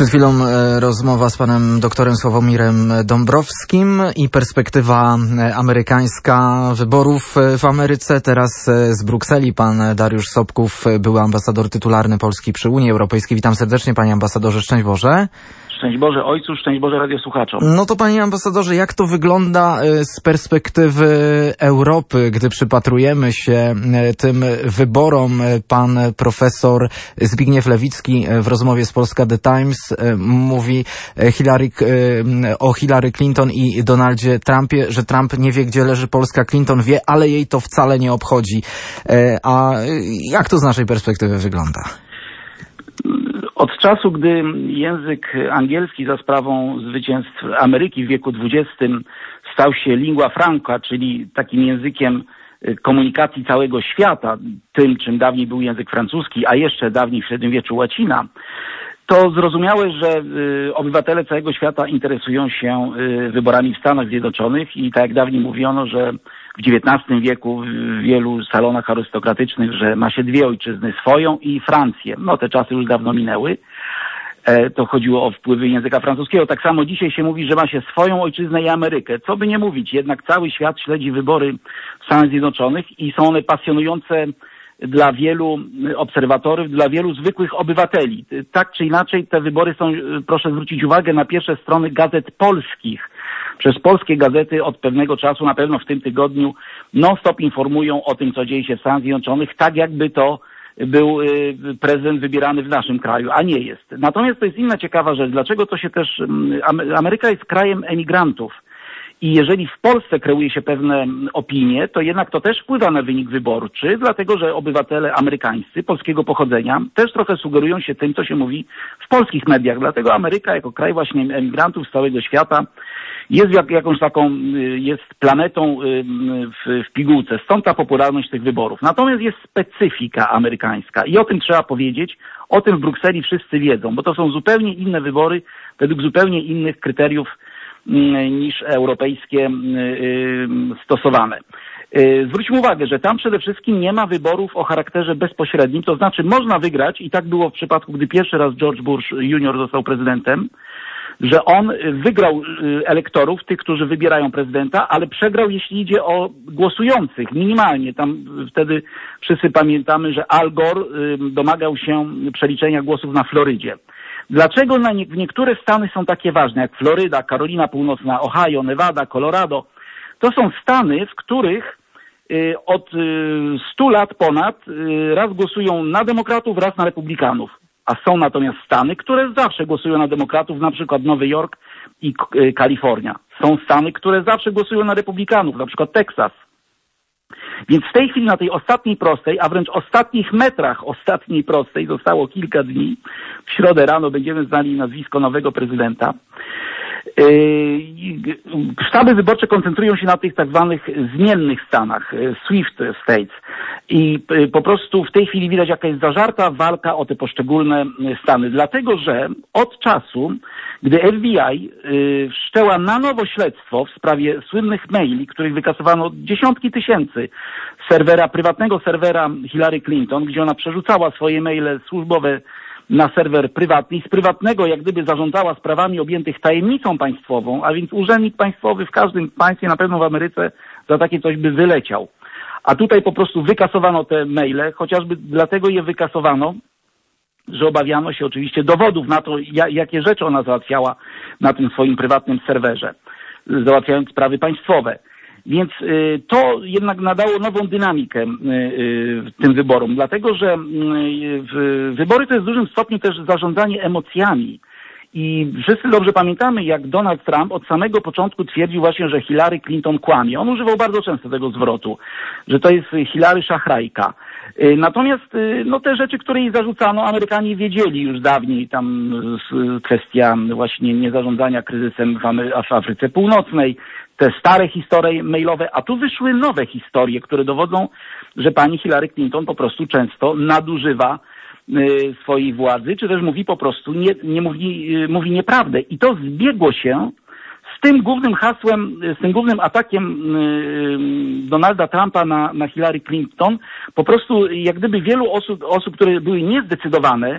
Przed chwilą rozmowa z panem doktorem Sławomirem Dąbrowskim i perspektywa amerykańska wyborów w Ameryce. Teraz z Brukseli pan Dariusz Sobków, były ambasador tytularny Polski przy Unii Europejskiej. Witam serdecznie, panie ambasadorze, szczęść Boże. Szczęść Boże ojcu, szczęść Boże radiosłuchaczom. No to panie ambasadorze, jak to wygląda z perspektywy Europy, gdy przypatrujemy się tym wyborom? Pan profesor Zbigniew Lewicki w rozmowie z Polska The Times mówi o Hillary Clinton i Donaldzie Trumpie, że Trump nie wie, gdzie leży Polska, Clinton wie, ale jej to wcale nie obchodzi. A jak to z naszej perspektywy wygląda? Od czasu, gdy język angielski za sprawą zwycięstw Ameryki w wieku XX stał się lingua franca, czyli takim językiem komunikacji całego świata, tym czym dawniej był język francuski, a jeszcze dawniej w średniowieczu łacina, to zrozumiałe, że obywatele całego świata interesują się wyborami w Stanach Zjednoczonych i tak jak dawniej mówiono, że w XIX wieku w wielu salonach arystokratycznych, że ma się dwie ojczyzny, swoją i Francję. No te czasy już dawno minęły. To chodziło o wpływy języka francuskiego. Tak samo dzisiaj się mówi, że ma się swoją ojczyznę i Amerykę. Co by nie mówić, jednak cały świat śledzi wybory w Stanach Zjednoczonych i są one pasjonujące dla wielu obserwatorów, dla wielu zwykłych obywateli. Tak czy inaczej te wybory są, proszę zwrócić uwagę, na pierwsze strony gazet polskich. Przez polskie gazety od pewnego czasu, na pewno w tym tygodniu, non-stop informują o tym, co dzieje się w Stanach Zjednoczonych, tak jakby to był prezydent wybierany w naszym kraju, a nie jest. Natomiast to jest inna ciekawa rzecz. Dlaczego to się też... Ameryka jest krajem emigrantów. I jeżeli w Polsce kreuje się pewne opinie, to jednak to też wpływa na wynik wyborczy, dlatego że obywatele amerykańscy polskiego pochodzenia też trochę sugerują się tym, co się mówi w polskich mediach. Dlatego Ameryka jako kraj właśnie emigrantów z całego świata jest jakąś taką, jest planetą w pigułce. Stąd ta popularność tych wyborów. Natomiast jest specyfika amerykańska i o tym trzeba powiedzieć. O tym w Brukseli wszyscy wiedzą, bo to są zupełnie inne wybory według zupełnie innych kryteriów niż europejskie stosowane. Zwróćmy uwagę, że tam przede wszystkim nie ma wyborów o charakterze bezpośrednim, to znaczy można wygrać i tak było w przypadku, gdy pierwszy raz George Bush Jr. został prezydentem, że on wygrał elektorów, tych, którzy wybierają prezydenta, ale przegrał, jeśli idzie o głosujących, minimalnie. Tam wtedy wszyscy pamiętamy, że Al Gore domagał się przeliczenia głosów na Florydzie. Dlaczego w niektóre stany są takie ważne, jak Floryda, Karolina Północna, Ohio, Nevada, Colorado? To są stany, w których od 100 lat ponad raz głosują na demokratów, raz na republikanów. A są natomiast stany, które zawsze głosują na demokratów, na przykład Nowy Jork i Kalifornia. Są stany, które zawsze głosują na republikanów, na przykład Teksas. Więc w tej chwili na tej ostatniej prostej, a wręcz ostatnich metrach ostatniej prostej, zostało kilka dni, w środę rano będziemy znali nazwisko nowego prezydenta. Sztaby wyborcze koncentrują się na tych tak zwanych zmiennych stanach, Swift States. I po prostu w tej chwili widać, jaka jest zażarta walka o te poszczególne stany. Dlatego, że od czasu, gdy FBI wszczęła na nowo śledztwo w sprawie słynnych maili, których wykasowano dziesiątki tysięcy prywatnego serwera Hillary Clinton, gdzie ona przerzucała swoje maile służbowe na serwer prywatny i z prywatnego jak gdyby zarządzała sprawami objętych tajemnicą państwową, a więc urzędnik państwowy w każdym państwie, na pewno w Ameryce, za takie coś by wyleciał. A tutaj po prostu wykasowano te maile, chociażby dlatego je wykasowano, że obawiano się oczywiście dowodów na to, jakie rzeczy ona załatwiała na tym swoim prywatnym serwerze, załatwiając sprawy państwowe. Więc to jednak nadało nową dynamikę tym wyborom, dlatego że wybory to jest w dużym stopniu też zarządzanie emocjami. I wszyscy dobrze pamiętamy, jak Donald Trump od samego początku twierdził właśnie, że Hillary Clinton kłamie. On używał bardzo często tego zwrotu, że to jest Hillary szachrajka. Natomiast no, te rzeczy, które jej zarzucano, Amerykanie wiedzieli już dawniej, tam kwestia właśnie niezarządzania kryzysem w Afryce Północnej, te stare historie mailowe, a tu wyszły nowe historie, które dowodzą, że pani Hillary Clinton po prostu często nadużywa swojej władzy, czy też mówi po prostu, mówi nieprawdę. I to zbiegło się z tym głównym hasłem, z tym głównym atakiem Donalda Trumpa na Hillary Clinton. Po prostu jak gdyby wielu osób, które były niezdecydowane,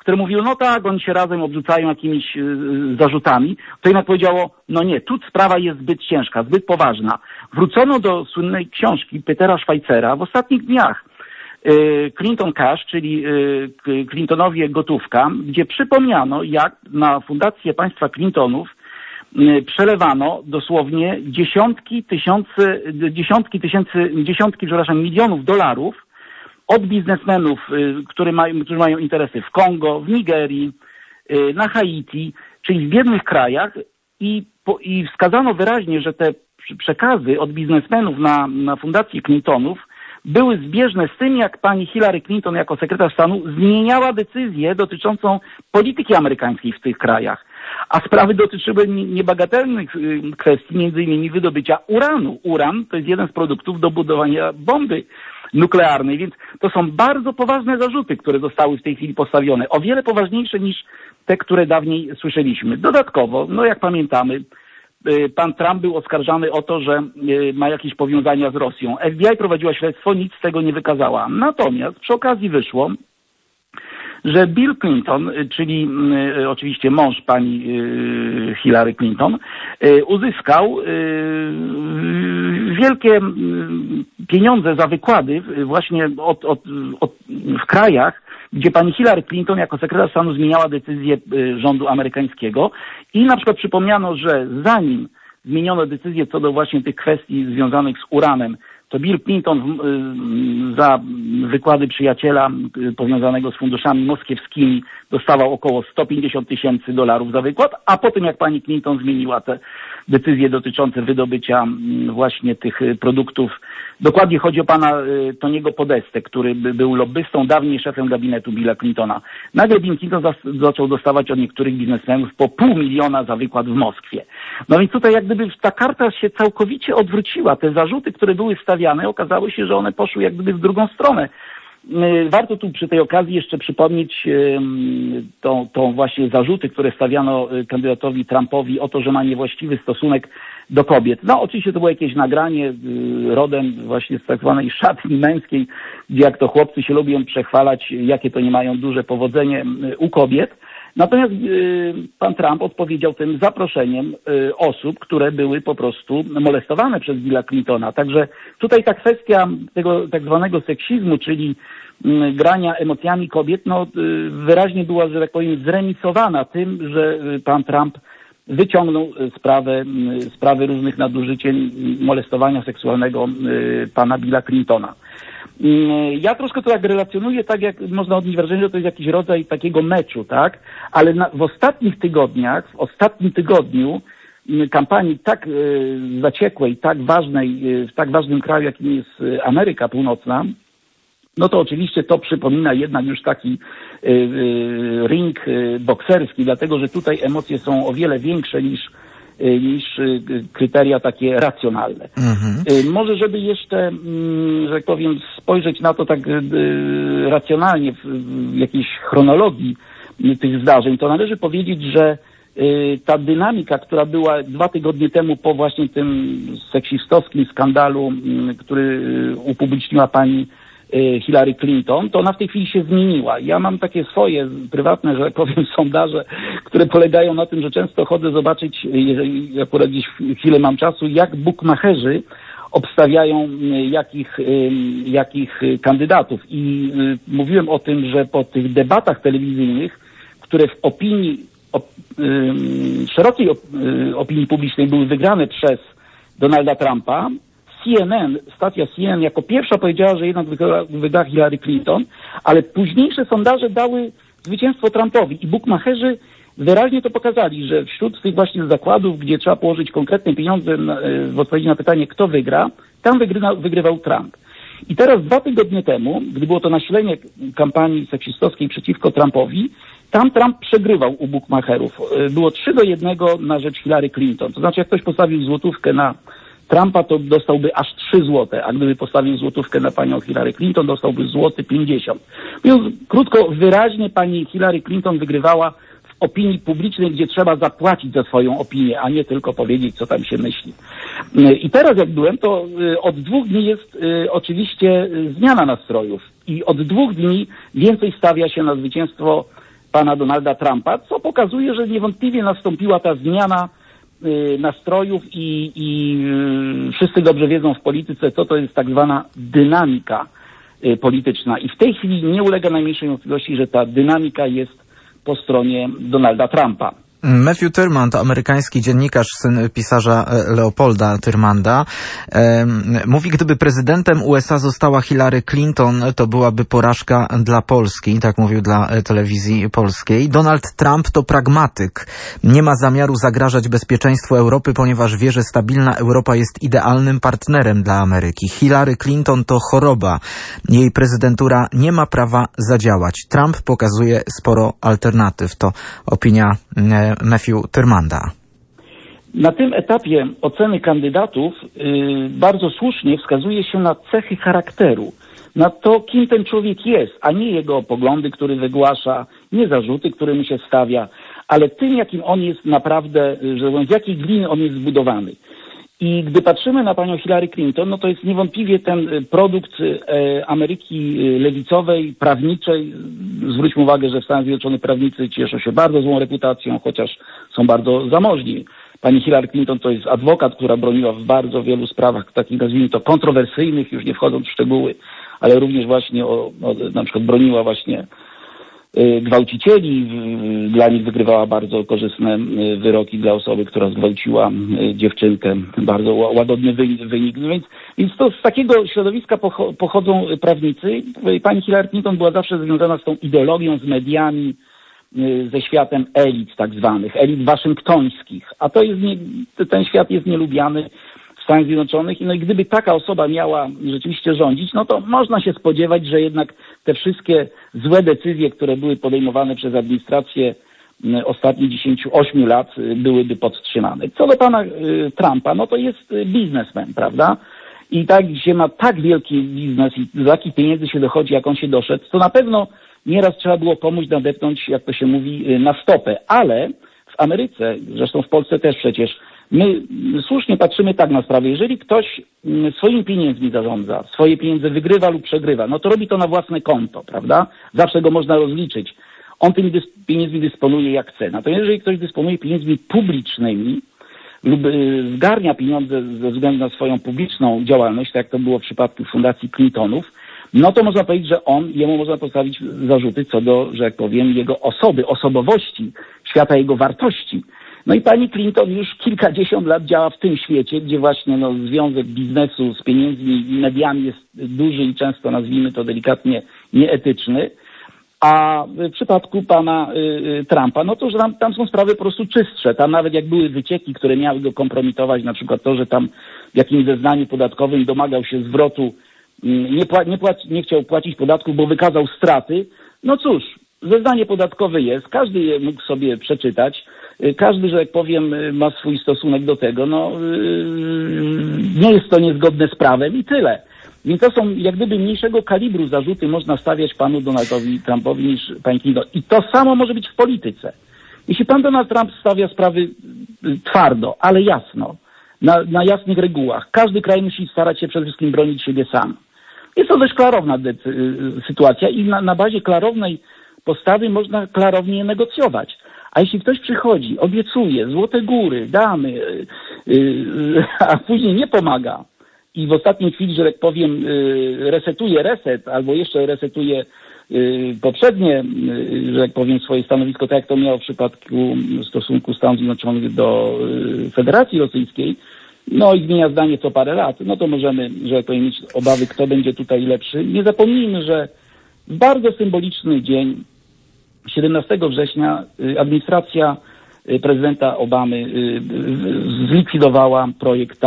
które mówiło, no tak, oni się razem obrzucają jakimiś zarzutami, to jednak powiedziało, no nie, tu sprawa jest zbyt ciężka, zbyt poważna. Wrócono do słynnej książki Petera Schweizera w ostatnich dniach, Clinton Cash, czyli Clintonowie gotówka, gdzie przypomniano, jak na fundację państwa Clintonów przelewano dosłownie dziesiątki milionów dolarów od biznesmenów, którzy mają interesy w Kongo, w Nigerii, na Haiti, czyli w biednych krajach i wskazano wyraźnie, że te przekazy od biznesmenów na fundację Clintonów były zbieżne z tym, jak pani Hillary Clinton jako sekretarz stanu zmieniała decyzję dotyczącą polityki amerykańskiej w tych krajach. A sprawy dotyczyły niebagatelnych kwestii, między innymi wydobycia uranu. Uran to jest jeden z produktów do budowania bomby nuklearnej, więc to są bardzo poważne zarzuty, które zostały w tej chwili postawione. O wiele poważniejsze niż te, które dawniej słyszeliśmy. Dodatkowo, no jak pamiętamy, pan Trump był oskarżany o to, że ma jakieś powiązania z Rosją. FBI prowadziła śledztwo, nic z tego nie wykazała. Natomiast przy okazji wyszło, że Bill Clinton, czyli oczywiście mąż pani Hillary Clinton, uzyskał wielkie pieniądze za wykłady właśnie w krajach, gdzie pani Hillary Clinton jako sekretarz stanu zmieniała decyzję rządu amerykańskiego i na przykład przypomniano, że zanim zmieniono decyzję co do właśnie tych kwestii związanych z uranem, to Bill Clinton za wykłady przyjaciela powiązanego z funduszami moskiewskimi dostawał około $150,000 za wykład, a po tym jak pani Clinton zmieniła te decyzje dotyczące wydobycia właśnie tych produktów, dokładnie chodzi o pana Tony'ego Podestę, który był lobbystą, dawniej szefem gabinetu Billa Clintona. Nagle Bill Clinton zaczął dostawać od niektórych biznesmenów po $500,000 za wykład w Moskwie. No więc tutaj jak gdyby ta karta się całkowicie odwróciła. Te zarzuty, które były stawiane, okazało się, że one poszły jak gdyby w drugą stronę. Warto tu przy tej okazji jeszcze przypomnieć tą właśnie zarzuty, które stawiano kandydatowi Trumpowi o to, że ma niewłaściwy stosunek do kobiet. No oczywiście to było jakieś nagranie rodem właśnie z tak zwanej szatni męskiej, gdzie jak to chłopcy się lubią przechwalać, jakie to nie mają duże powodzenie u kobiet. Natomiast pan Trump odpowiedział tym zaproszeniem osób, które były po prostu molestowane przez Billa Clintona. Także tutaj ta kwestia tego tak zwanego seksizmu, czyli grania emocjami kobiet, no wyraźnie była, że tak powiem, zremisowana tym, że pan Trump wyciągnął sprawy różnych nadużycień, molestowania seksualnego pana Billa Clintona. Ja troszkę to tak relacjonuję, tak jak można odnieść wrażenie, że to jest jakiś rodzaj takiego meczu, tak? Ale w ostatnich tygodniach, w ostatnim tygodniu kampanii tak zaciekłej, tak ważnej, w tak ważnym kraju, jakim jest Ameryka Północna, no to oczywiście to przypomina jednak już taki ring bokserski, dlatego że tutaj emocje są o wiele większe niż kryteria takie racjonalne. Może żeby jeszcze, że tak powiem, spojrzeć na to tak racjonalnie w jakiejś chronologii tych zdarzeń, to należy powiedzieć, że ta dynamika, która była 2 tygodnie temu po właśnie tym seksistowskim skandalu, który upubliczniła pani Hillary Clinton, to ona w tej chwili się zmieniła. Ja mam takie swoje prywatne, że tak powiem, sondaże, które polegają na tym, że często chodzę zobaczyć, jeżeli akurat gdzieś chwilę mam czasu, jak bukmacherzy obstawiają jakich kandydatów. I mówiłem o tym, że po tych debatach telewizyjnych, które w szerokiej opinii publicznej były wygrane przez Donalda Trumpa, stacja CNN jako pierwsza powiedziała, że jednak wygra Hillary Clinton, ale późniejsze sondaże dały zwycięstwo Trumpowi i bukmacherzy wyraźnie to pokazali, że wśród tych właśnie zakładów, gdzie trzeba położyć konkretne pieniądze w odpowiedzi na pytanie, kto wygra, tam wygrywał Trump. I teraz 2 tygodnie temu, gdy było to nasilenie kampanii seksistowskiej przeciwko Trumpowi, tam Trump przegrywał u bukmacherów. Było 3-1 na rzecz Hillary Clinton. To znaczy, jak ktoś postawił złotówkę na Trumpa, to dostałby aż 3 złote, a gdyby postawił złotówkę na panią Hillary Clinton, dostałby $50. Mówiąc krótko, wyraźnie pani Hillary Clinton wygrywała w opinii publicznej, gdzie trzeba zapłacić za swoją opinię, a nie tylko powiedzieć, co tam się myśli. I teraz jak byłem, to od 2 dni jest oczywiście zmiana nastrojów i od 2 dni więcej stawia się na zwycięstwo pana Donalda Trumpa, co pokazuje, że niewątpliwie nastąpiła ta zmiana nastrojów i wszyscy dobrze wiedzą w polityce, co to jest tak zwana dynamika polityczna. I w tej chwili nie ulega najmniejszej wątpliwości, że ta dynamika jest po stronie Donalda Trumpa. Matthew Tyrmand, amerykański dziennikarz, syn pisarza Leopolda Tyrmanda, mówi, gdyby prezydentem USA została Hillary Clinton, to byłaby porażka dla Polski, tak mówił dla telewizji polskiej. Donald Trump to pragmatyk. Nie ma zamiaru zagrażać bezpieczeństwu Europy, ponieważ wie, że stabilna Europa jest idealnym partnerem dla Ameryki. Hillary Clinton to choroba. Jej prezydentura nie ma prawa zadziałać. Trump pokazuje sporo alternatyw. To opinia Matthew Tyrmanda. Na tym etapie oceny kandydatów bardzo słusznie wskazuje się na cechy charakteru, na to, kim ten człowiek jest, a nie jego poglądy, które wygłasza, nie zarzuty, które mu się stawia, ale tym, jakim on jest naprawdę, z jakiej gliny on jest zbudowany. I gdy patrzymy na panią Hillary Clinton, no to jest niewątpliwie ten produkt Ameryki lewicowej, prawniczej. Zwróćmy uwagę, że w Stanach Zjednoczonych prawnicy cieszą się bardzo złą reputacją, chociaż są bardzo zamożni. Pani Hillary Clinton to jest adwokat, która broniła w bardzo wielu sprawach, takich nazwijmy to kontrowersyjnych, już nie wchodząc w szczegóły, ale również właśnie na przykład broniła właśnie gwałcicieli, dla nich wygrywała bardzo korzystne wyroki dla osoby, która zgwałciła dziewczynkę. Bardzo łagodny wynik. Więc to z takiego środowiska pochodzą prawnicy. Pani Hillary Clinton była zawsze związana z tą ideologią, z mediami, ze światem elit tak zwanych, elit waszyngtońskich. A to jest ten świat jest nielubiany w Stanach Zjednoczonych. No i gdyby taka osoba miała rzeczywiście rządzić, no to można się spodziewać, że jednak te wszystkie złe decyzje, które były podejmowane przez administrację ostatnich 10-8 lat, byłyby podtrzymane. Co do pana Trumpa, no to jest biznesmen, prawda? I tak się ma tak wielki biznes i do jakich pieniędzy się dochodzi, jak on się doszedł, to na pewno nieraz trzeba było komuś nadepnąć, jak to się mówi, na stopę. Ale w Ameryce, zresztą w Polsce też przecież, my słusznie patrzymy tak na sprawę. Jeżeli ktoś swoimi pieniędzmi zarządza, swoje pieniądze wygrywa lub przegrywa, no to robi to na własne konto, prawda? Zawsze go można rozliczyć. On tymi pieniędzmi dysponuje jak chce. Natomiast jeżeli ktoś dysponuje pieniędzmi publicznymi lub zgarnia pieniądze ze względu na swoją publiczną działalność, tak jak to było w przypadku Fundacji Clintonów, no to można powiedzieć, że jemu można postawić zarzuty co do, że jak powiem, jego osoby, osobowości, świata jego wartości. No i pani Clinton już kilkadziesiąt lat działa w tym świecie, gdzie właśnie związek biznesu z pieniędzmi i mediami jest duży i często, nazwijmy to delikatnie, nieetyczny. A w przypadku pana Trumpa, no to że tam są sprawy po prostu czystsze. Tam nawet jak były wycieki, które miały go kompromitować, na przykład to, że tam w jakimś zeznaniu podatkowym domagał się zwrotu, nie chciał płacić podatków, bo wykazał straty. No cóż, zeznanie podatkowe jest, każdy je mógł sobie przeczytać, każdy, że jak powiem, ma swój stosunek do tego. No, nie jest to niezgodne z prawem i tyle. Więc to są jak gdyby mniejszego kalibru zarzuty można stawiać panu Donaldowi Trumpowi niż pani Clinton. I to samo może być w polityce. Jeśli pan Donald Trump stawia sprawy twardo, ale jasno, na jasnych regułach, każdy kraj musi starać się przede wszystkim bronić siebie sam. Jest to dość klarowna sytuacja i na bazie klarownej postawy można klarownie negocjować. A jeśli ktoś przychodzi, obiecuje złote góry, damy, a później nie pomaga i w ostatniej chwili, że tak powiem, resetuje albo jeszcze resetuje poprzednie, że tak powiem, swoje stanowisko, tak jak to miało w przypadku stosunku Stanów Zjednoczonych do Federacji Rosyjskiej, no i zmienia zdanie co parę lat, no to możemy, że tak powiem, mieć obawy, kto będzie tutaj lepszy. Nie zapomnijmy, że w bardzo symboliczny dzień, 17 września, administracja prezydenta Obamy zlikwidowała projekt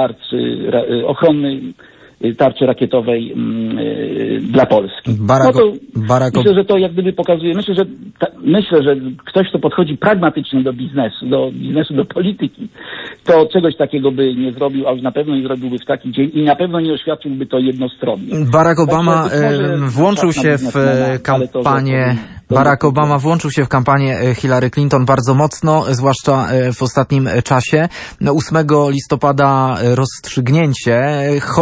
tarczy rakietowej dla Polski. Myślę, że to jak gdyby pokazuje, myślę, że ktoś, kto podchodzi pragmatycznie do biznesu, do polityki, to czegoś takiego by nie zrobił, a już na pewno nie zrobiłby w taki dzień i na pewno nie oświadczyłby to jednostronnie. Barack Obama włączył się w kampanię. Barack Obama włączył się w kampanię Hillary Clinton bardzo mocno, zwłaszcza w ostatnim czasie. 8 listopada rozstrzygnięcie, choć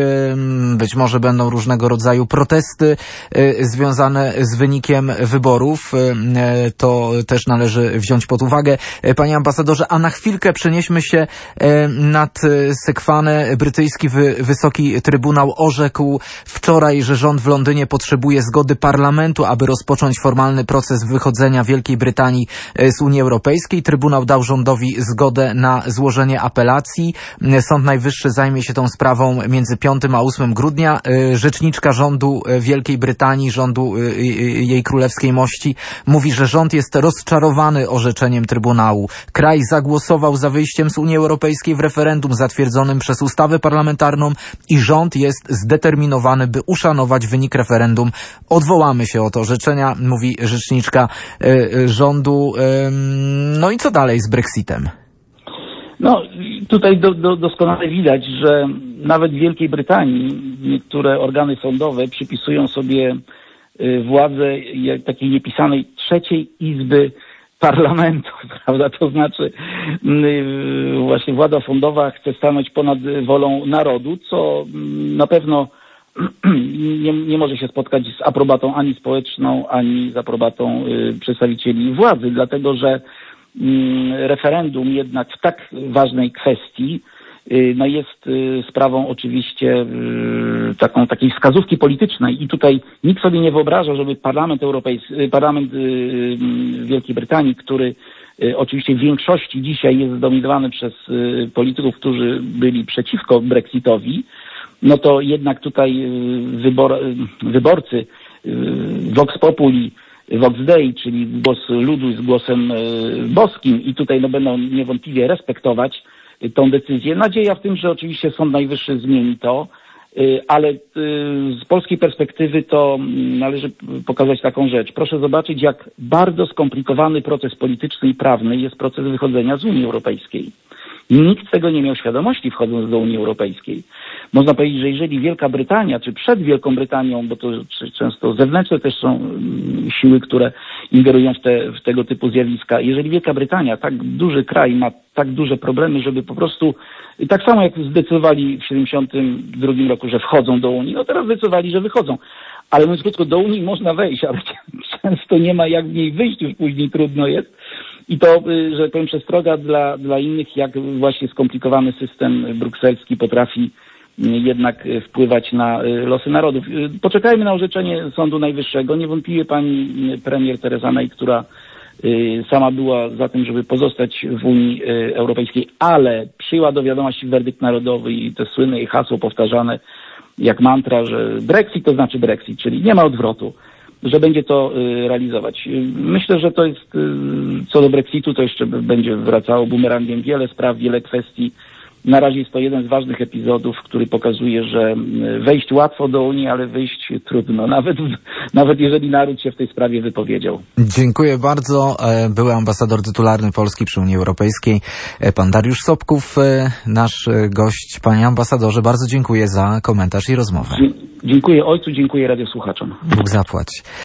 być może będą różnego rodzaju protesty związane z wynikiem wyborów. To też należy wziąć pod uwagę. Panie ambasadorze, a na chwilkę przenieśmy się nad Sekwanę. Brytyjski Wysoki Trybunał orzekł wczoraj, że rząd w Londynie potrzebuje zgody parlamentu, aby rozpocząć formalny proces wychodzenia Wielkiej Brytanii z Unii Europejskiej. Trybunał dał rządowi zgodę na złożenie apelacji. Sąd Najwyższy zajmie się tą sprawą między 5 a 8 grudnia. Rzeczniczka rządu Wielkiej Brytanii, rządu jej królewskiej mości, mówi, że rząd jest rozczarowany orzeczeniem Trybunału. Kraj zagłosował za wyjściem z Unii Europejskiej w referendum zatwierdzonym przez ustawę parlamentarną i rząd jest zdeterminowany, by uszanować wynik referendum. Odwołamy się od orzeczenia, mówi rzeczniczka rządu. No i co dalej z Brexitem? No, tutaj doskonale widać, że nawet w Wielkiej Brytanii niektóre organy sądowe przypisują sobie władzę takiej niepisanej trzeciej izby parlamentu, prawda? To znaczy właśnie władza sądowa chce stanąć ponad wolą narodu, co na pewno nie może się spotkać z aprobatą ani społeczną, ani z aprobatą przedstawicieli władzy, dlatego że referendum jednak w tak ważnej kwestii no jest sprawą oczywiście takiej wskazówki politycznej i tutaj nikt sobie nie wyobraża, żeby Parlament Wielkiej Brytanii, który oczywiście w większości dzisiaj jest zdominowany przez polityków, którzy byli przeciwko Brexitowi, no to jednak tutaj wyborcy Vox Populi, Vox Dei, czyli głos ludu jest głosem boskim i tutaj no będą niewątpliwie respektować tą decyzję. Nadzieja w tym, że oczywiście Sąd Najwyższy zmieni to, ale z polskiej perspektywy to należy pokazać taką rzecz. Proszę zobaczyć, jak bardzo skomplikowany proces polityczny i prawny jest proces wychodzenia z Unii Europejskiej. Nikt tego nie miał świadomości, wchodząc do Unii Europejskiej. Można powiedzieć, że jeżeli Wielka Brytania, czy przed Wielką Brytanią, bo to często zewnętrzne też są siły, które ingerują w tego typu zjawiska. Jeżeli Wielka Brytania, tak duży kraj, ma tak duże problemy, żeby po prostu, tak samo jak zdecydowali w 1972 roku, że wchodzą do Unii, no teraz zdecydowali, że wychodzą. Ale mówiąc krótko, do Unii można wejść, ale często nie ma jak w niej wyjść, już później trudno jest. I to, że powiem, przestroga dla innych, jak właśnie skomplikowany system brukselski potrafi jednak wpływać na losy narodów. Poczekajmy na orzeczenie Sądu Najwyższego. Niewątpliwie pani premier Theresa May, która sama była za tym, żeby pozostać w Unii Europejskiej, ale przyjęła do wiadomości werdykt narodowy i te słynne jej hasło powtarzane jak mantra, że Brexit to znaczy Brexit, czyli nie ma odwrotu, że będzie to realizować. Myślę, że to jest, co do Brexitu, to jeszcze będzie wracało bumerangiem wiele spraw, wiele kwestii. Na razie jest to jeden z ważnych epizodów, który pokazuje, że wejść łatwo do Unii, ale wyjść trudno, nawet jeżeli naród się w tej sprawie wypowiedział. Dziękuję bardzo. Były ambasador tytularny Polski przy Unii Europejskiej, pan Dariusz Sobków, nasz gość. Panie ambasadorze, bardzo dziękuję za komentarz i rozmowę. Dziękuję ojcu, dziękuję radiosłuchaczom. Bóg zapłać.